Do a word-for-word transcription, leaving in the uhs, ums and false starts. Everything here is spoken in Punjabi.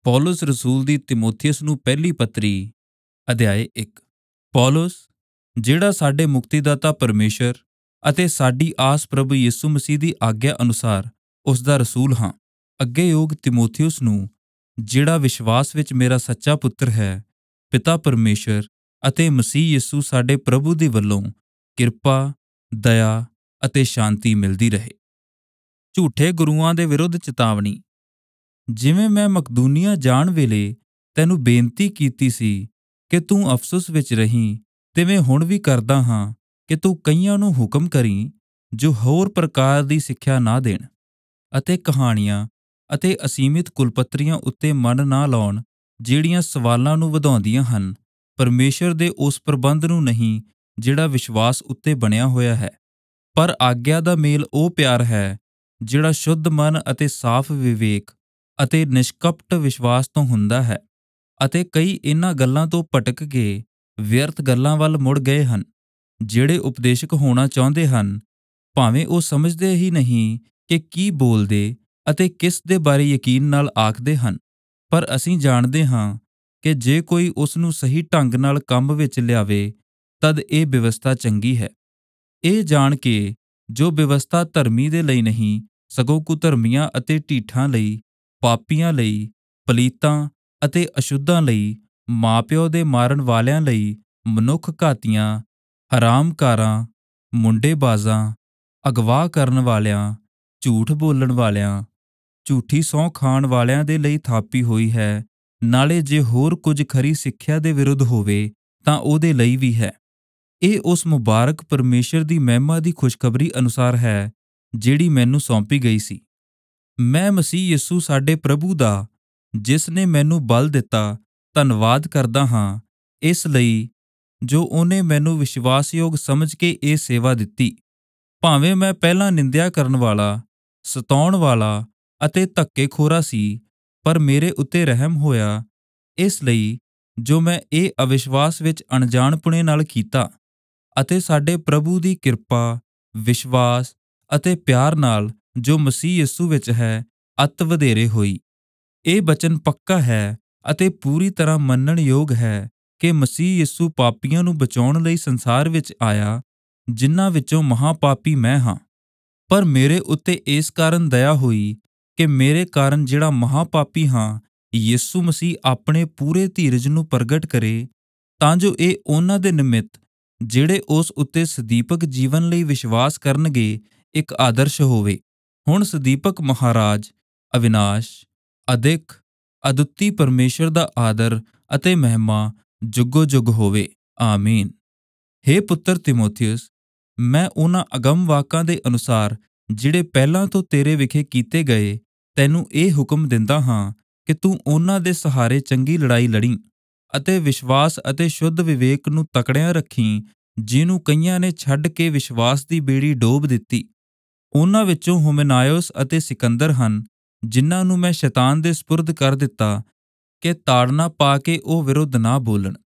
ਪੌਲੁਸ ਰਸੂਲ ਦੀ ਤਿਮੋਥਿयुस ਨੂੰ ਪਹਿਲੀ ਪੱਤਰੀ ਅਧਿਆਇ ਇੱਕ। ਪੌਲੁਸ, ਜਿਹੜਾ ਸਾਡੇ ਮੁਕਤੀਦਾਤਾ ਪਰਮੇਸ਼ਰ ਅਤੇ ਸਾਡੀ ਆਸ ਪ੍ਰਭੂ ਯਿਸੂ ਮਸੀਹ ਦੀ ਆਗਿਆ ਅਨੁਸਾਰ ਉਸ ਦਾ ਰਸੂਲ ਹਾਂ, ਅੱਗੇ ਯੋਗ ਤਿਮੋਥਿयुस ਨੂੰ, ਜਿਹੜਾ ਵਿਸ਼ਵਾਸ ਵਿੱਚ ਮੇਰਾ ਸੱਚਾ ਪੁੱਤਰ ਹੈ, ਪਿਤਾ ਪਰਮੇਸ਼ਰ ਅਤੇ ਮਸੀਹ ਯਿਸੂ ਸਾਡੇ ਪ੍ਰਭੂ ਦੇ ਵੱਲੋਂ ਕਿਰਪਾ, ਦਇਆ ਅਤੇ ਸ਼ਾਂਤੀ ਮਿਲਦੀ ਰਹੇ। ਝੂਠੇ ਗੁਰੂਆਂ ਦੇ ਵਿਰੁੱਧ ਚੇਤਾਵਨੀ। ਜਿਵੇਂ ਮੈਂ ਮਕਦੂਨੀਆ ਜਾਣ ਵੇਲੇ ਤੈਨੂੰ ਬੇਨਤੀ ਕੀਤੀ ਸੀ ਕਿ ਤੂੰ ਅਫਸੁਸ ਵਿੱਚ ਰਹੀਂ, ਤਿਵੇਂ ਹੁਣ ਵੀ ਕਰਦਾ ਹਾਂ ਕਿ ਤੂੰ ਕਈਆਂ ਨੂੰ ਹੁਕਮ ਕਰੀਂ ਜੋ ਹੋਰ ਪ੍ਰਕਾਰ ਦੀ ਸਿੱਖਿਆ ਨਾ ਦੇਣ ਅਤੇ ਕਹਾਣੀਆਂ ਅਤੇ ਅਸੀਮਿਤ ਕੁਲਪੱਤਰੀਆਂ ਉੱਤੇ ਮਨ ਨਾ ਲਾਉਣ, ਜਿਹੜੀਆਂ ਸਵਾਲਾਂ ਨੂੰ ਵਧਾਉਂਦੀਆਂ ਹਨ, ਪਰਮੇਸ਼ਰ ਦੇ ਉਸ ਪ੍ਰਬੰਧ ਨੂੰ ਨਹੀਂ ਜਿਹੜਾ ਵਿਸ਼ਵਾਸ ਉੱਤੇ ਬਣਿਆ ਹੋਇਆ ਹੈ। ਪਰ ਆਗਿਆ ਦਾ ਮੇਲ ਉਹ ਪਿਆਰ ਹੈ ਜਿਹੜਾ ਸ਼ੁੱਧ ਮਨ ਅਤੇ ਸਾਫ਼ ਵਿਵੇਕ ਅਤੇ ਨਿਸ਼ਕਪਟ ਵਿਸ਼ਵਾਸ ਤੋਂ ਹੁੰਦਾ ਹੈ। ਅਤੇ ਕਈ ਇਨ੍ਹਾਂ ਗੱਲਾਂ ਤੋਂ ਭਟਕ ਕੇ ਵਿਅਰਥ ਗੱਲਾਂ ਵੱਲ ਮੁੜ ਗਏ ਹਨ। ਜਿਹੜੇ ਉਪਦੇਸ਼ਕ ਹੋਣਾ ਚਾਹੁੰਦੇ ਹਨ, ਭਾਵੇਂ ਉਹ ਸਮਝਦੇ ਹੀ ਨਹੀਂ ਕਿ ਕੀ ਬੋਲਦੇ ਅਤੇ ਕਿਸ ਦੇ ਬਾਰੇ ਯਕੀਨ ਨਾਲ ਆਖਦੇ ਹਨ, ਪਰ ਅਸੀਂ ਜਾਣਦੇ ਹਾਂ ਕਿ ਜੇ ਕੋਈ ਉਸ ਨੂੰ ਸਹੀ ਢੰਗ ਨਾਲ ਕੰਮ ਵਿੱਚ ਲਿਆਵੇ, ਤਦ ਇਹ ਵਿਵਸਥਾ ਚੰਗੀ ਹੈ। ਇਹ ਜਾਣ ਕੇ ਜੋ ਵਿਵਸਥਾ ਧਰਮੀ ਦੇ ਲਈ ਨਹੀਂ, ਸਗੋਂ ਕੁਧਰਮੀਆਂ ਅਤੇ ਢੀਠਾਂ ਲਈ, ਪਾਪੀਆਂ ਲਈ, ਪਲੀਤਾਂ ਅਤੇ ਅਸ਼ੁੱਧਾਂ ਲਈ, ਮਾਂ-ਪਿਓ ਦੇ ਮਾਰਨ ਵਾਲਿਆਂ ਲਈ, ਮਨੁੱਖ ਘਾਤੀਆਂ, ਹਰਾਮਕਾਰਾਂ, ਮੁੰਡੇਬਾਜ਼ਾਂ, ਅਗਵਾ ਕਰਨ ਵਾਲਿਆਂ, ਝੂਠ ਬੋਲਣ ਵਾਲਿਆਂ, ਝੂਠੀ ਸਹੁੰ ਖਾਣ ਵਾਲਿਆਂ ਦੇ ਲਈ ਥਾਪੀ ਹੋਈ ਹੈ। ਨਾਲੇ ਜੇ ਹੋਰ ਕੁਝ ਖਰੀ ਸਿੱਖਿਆ ਦੇ ਵਿਰੁੱਧ ਹੋਵੇ ਤਾਂ ਉਹਦੇ ਲਈ ਵੀ ਹੈ। ਇਹ ਉਸ ਮੁਬਾਰਕ ਪਰਮੇਸ਼ਰ ਦੀ ਮਹਿਮਾ ਦੀ ਖੁਸ਼ਖਬਰੀ ਅਨੁਸਾਰ ਹੈ ਜਿਹੜੀ ਮੈਨੂੰ ਸੌਂਪੀ ਗਈ ਸੀ। ਮੈਂ ਮਸੀਹ ਯਿਸੂ ਸਾਡੇ ਪ੍ਰਭੂ ਦਾ, ਜਿਸ ਨੇ ਮੈਨੂੰ ਬਲ ਦਿੱਤਾ, ਧੰਨਵਾਦ ਕਰਦਾ ਹਾਂ, ਇਸ ਲਈ ਜੋ ਉਹਨੇ ਮੈਨੂੰ ਵਿਸ਼ਵਾਸਯੋਗ ਸਮਝ ਕੇ ਇਹ ਸੇਵਾ ਦਿੱਤੀ। ਭਾਵੇਂ ਮੈਂ ਪਹਿਲਾਂ ਨਿੰਦਿਆ ਕਰਨ ਵਾਲਾ, ਸਤਾਉਣ ਵਾਲਾ ਅਤੇ ਧੱਕੇਖੋਰਾ ਸੀ, ਪਰ ਮੇਰੇ ਉੱਤੇ ਰਹਿਮ ਹੋਇਆ, ਇਸ ਲਈ ਜੋ ਮੈਂ ਇਹ ਅਵਿਸ਼ਵਾਸ ਵਿੱਚ ਅਣਜਾਣਪੁਣੇ ਨਾਲ ਕੀਤਾ ਅਤੇ ਸਾਡੇ ਪ੍ਰਭੂ ਦੀ ਕਿਰਪਾ, ਵਿਸ਼ਵਾਸ ਅਤੇ ਪਿਆਰ ਨਾਲ ਜੋ ਮਸੀਹ ਯਿਸੂ ਵਿੱਚ ਹੈ, ਅਤ ਵਧੇਰੇ ਹੋਈ। ਇਹ ਬਚਨ ਪੱਕਾ ਹੈ ਅਤੇ ਪੂਰੀ ਤਰ੍ਹਾਂ ਮੰਨਣ ਯੋਗ ਹੈ ਕਿ ਮਸੀਹ ਯਿਸੂ ਪਾਪੀਆਂ ਨੂੰ ਬਚਾਉਣ ਲਈ ਸੰਸਾਰ ਵਿੱਚ ਆਇਆ, ਜਿਨ੍ਹਾਂ ਵਿੱਚੋਂ ਮਹਾਂਪਾਪੀ ਮੈਂ ਹਾਂ। ਪਰ ਮੇਰੇ ਉੱਤੇ ਇਸ ਕਾਰਨ ਦਇਆ ਹੋਈ ਕਿ ਮੇਰੇ ਕਾਰਨ, ਜਿਹੜਾ ਮਹਾਂਪਾਪੀ ਹਾਂ, ਯਿਸੂ ਮਸੀਹ ਆਪਣੇ ਪੂਰੇ ਧੀਰਜ ਨੂੰ ਪ੍ਰਗਟ ਕਰੇ, ਤਾਂ ਜੋ ਇਹ ਉਹਨਾਂ ਦੇ ਨਿਮਿਤ ਜਿਹੜੇ ਉਸ ਉੱਤੇ ਸਦੀਪਕ ਜੀਵਨ ਲਈ ਵਿਸ਼ਵਾਸ ਕਰਨਗੇ, ਇੱਕ ਆਦਰਸ਼ ਹੋਵੇ। ਹੁਣ ਸਦੀਪਕ ਮਹਾਰਾਜ, ਅਵਿਨਾਸ਼, ਅਦਿੱਖ, ਅਦੁੱਤੀ ਪਰਮੇਸ਼ਰ ਦਾ ਆਦਰ ਅਤੇ ਮਹਿਮਾ ਜੁਗੋ ਜੁਗ ਹੋਵੇ। ਆਮੀਨ। ਹੇ ਪੁੱਤਰ ਤਿਮੋਥਿयुस, ਮੈਂ ਉਹਨਾਂ ਅਗਮ ਵਾਕਾਂ ਦੇ ਅਨੁਸਾਰ ਜਿਹੜੇ ਪਹਿਲਾਂ ਤੋਂ ਤੇਰੇ ਵਿਖੇ ਕੀਤੇ ਗਏ, ਤੈਨੂੰ ਇਹ ਹੁਕਮ ਦਿੰਦਾ ਹਾਂ ਕਿ ਤੂੰ ਉਹਨਾਂ ਦੇ ਸਹਾਰੇ ਚੰਗੀ ਲੜਾਈ ਲੜੀਂ ਅਤੇ ਵਿਸ਼ਵਾਸ ਅਤੇ ਸ਼ੁੱਧ ਵਿਵੇਕ ਨੂੰ ਤਕੜਿਆਂ ਰੱਖੀਂ, ਜਿਹਨੂੰ ਕਈਆਂ ਨੇ ਛੱਡ ਕੇ ਵਿਸ਼ਵਾਸ ਦੀ ਬੇੜੀ ਡੋਬ ਦਿੱਤੀ। ਉਹਨਾਂ ਵਿੱਚੋਂ ਹੁਮੇਨਾਇਓਸ ਅਤੇ ਸਿਕੰਦਰ ਹਨ, ਜਿਨ੍ਹਾਂ ਨੂੰ ਮੈਂ ਸ਼ੈਤਾਨ ਦੇ ਸਪੁਰਦ ਕਰ ਦਿੱਤਾ ਕਿ ਤਾੜਨਾ ਪਾ ਕੇ ਉਹ ਵਿਰੁੱਧ ਨਾ ਬੋਲਣ।